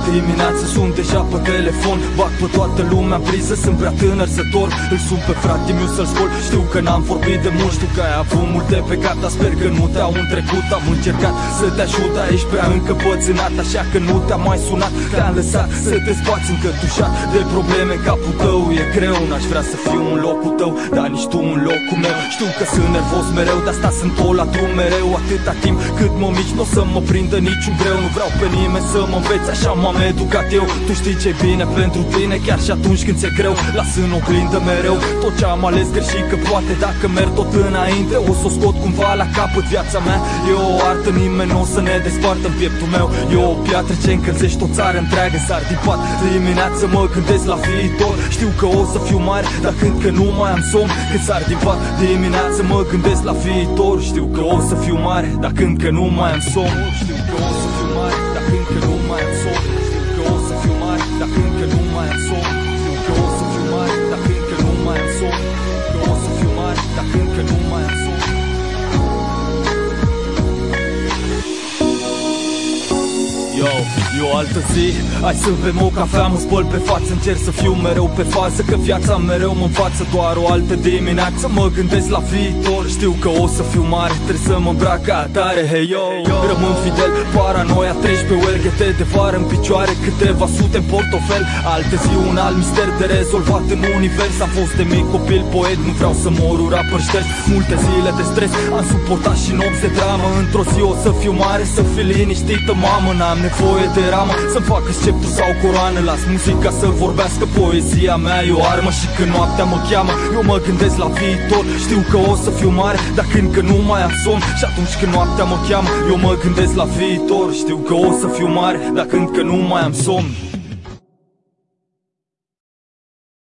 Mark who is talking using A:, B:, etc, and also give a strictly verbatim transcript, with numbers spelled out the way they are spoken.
A: dimineață sunt deja pe telefon, bag pe toată lumea în priză, sunt prea tânăr să dorm. Îl sun pe frate miu să-l scol, știu că n-am vorbit de mult, știu că ai avut multe păcat, dar sper că nu te-au întrecut. Am încercat să te ajut, aici prea încă pățânat, așa că nu te-am mai sunat. Te-am lăsat să te spați încătușat de probleme în capul tău. E greu, n-aș vrea să fiu în locul tău, dar nici tu în locul meu. Știu că sunt nervos mereu, de asta sunt tot la drum mereu. Atâta timp cât mă mici n-o să mă prindă niciun greu. Nu vreau pe nimeni să mă înveți, așa m-am educat eu. Tu știi ce-i bine pentru tine, chiar și atunci când ți-e greu. Las în oglindă mereu tot ce am ales greșit, că poate dacă merg tot înainte o să o scot cumva la capăt. Viața mea e o artă, nimeni nu o să ne despartă în pieptul meu. E o piatră ce încălzește o țară întreagă. S-ar din pat dimineață mă gândesc la viitor, știu că o să fiu mare, dar când că nu mai am somn. Când s-ar din pat dimineață mă gândesc la viitor, știu că o să fiu mare, dar când că nu mai am somn. Știu că o să fiu mare, dar când că nu mai am somn. Știu că o să fiu mare, dar când că nu mai am somn. Știu că o să fiu mare, dar când că nu mai am somn. Știu că o să fiu mare, dar când că nu mai am somn. Yo, e o altă zi, hai să bem o cafea, mă spăl pe față, încerc să fiu mereu pe fază, că viața mereu mă învață. Doar o altă dimineață mă gândesc la viitor, știu că o să fiu mare, trebuie să mă îmbrac ca atare. Hey yo, rămân fidel, paranoia treci pe U L G T de vară în picioare, câteva sute în portofel. Altă zi, un alt mister de rezolvat în univers. Am fost de mic copil poet, nu vreau să mor rapper șters. Multe zile de stres, am suportat și nopți de dramă. Într-o zi o să fiu mare, să fii liniștită mamă. N-am nevoie de ramă să-mi facă sceptru sau coroană. Las muzica să vorbească, poezia mea e o armă. Și când noaptea mă cheamă, eu mă gândesc la viitor, știu că o să fiu mare, dar când că nu mai am somn. Și atunci când noaptea mă cheamă, eu mă gândesc la viitor, știu că o să fiu mare, dar când că nu mai am somn.